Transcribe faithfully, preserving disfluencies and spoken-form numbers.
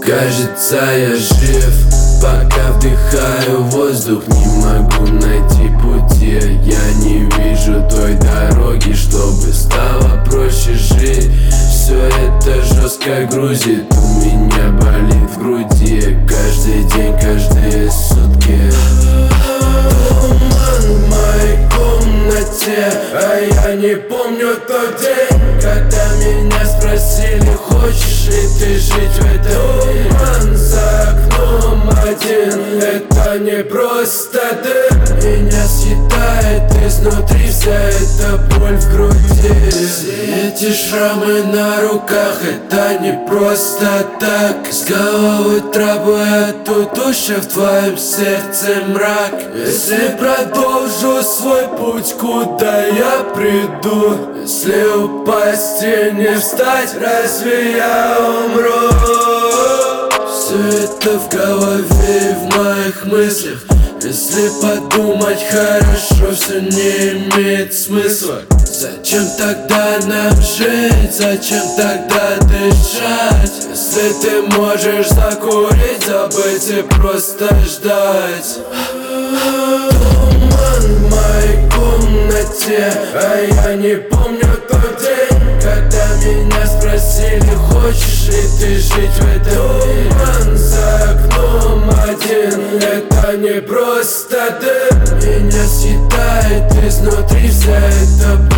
Кажется, я жив, пока вдыхаю воздух. Не могу найти пути, я не вижу той дороги, чтобы стало проще жить. Все это жестко грузит, у меня болит в груди. Каждый день, каждые сутки. Туман в моей комнате, а я не помню тот день, когда меня спросили, хочешь ли ты жить в этом мире. Туман за окном один, это не просто дым. Меня съедает изнутри вся эта боль в груди. Все эти шрамы на руках, это не просто так. С головы травы, а тут уши в твоем сердце мрак. Если продолжу свой путь, куда я приду? Если упасть и не встать, разве я умру? Все это в голове и в моих мыслях. Если подумать хорошо, все не имеет смысла. Зачем тогда нам жить? Зачем тогда дышать? Если ты можешь закурить, забыть и просто ждать. Туман в моей комнате, а я не помню тот день, когда меня спросили, хочешь ли ты жить в этом мире. Туман за окном один, это не просто дым. Меня съедает изнутри вся эта боль.